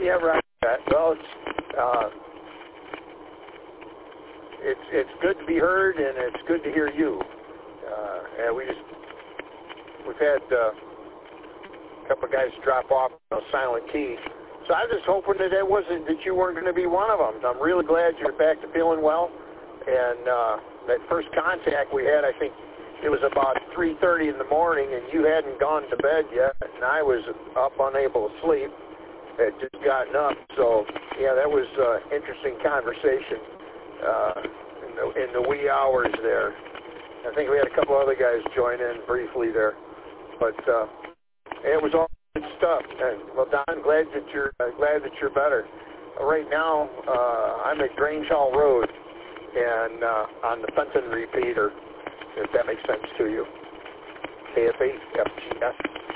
Yeah, right. Well, it's good to be heard, and it's good to hear you. And we've had a couple of guys drop off silent key. So I was just hoping that you weren't going to be one of them. I'm really glad you're back to feeling well. And that first contact we had, I think it was about 3:30 in the morning, and you hadn't gone to bed yet, and I was up unable to sleep. Had just gotten up. So yeah, that was interesting conversation in the wee hours there. I think we had a couple other guys join in briefly there, but it was all good stuff. And, well, Don, glad that you're better. Right now, I'm at Grange Hall Road, and on the Fenton repeater, if that makes sense to you. KF8 FGS.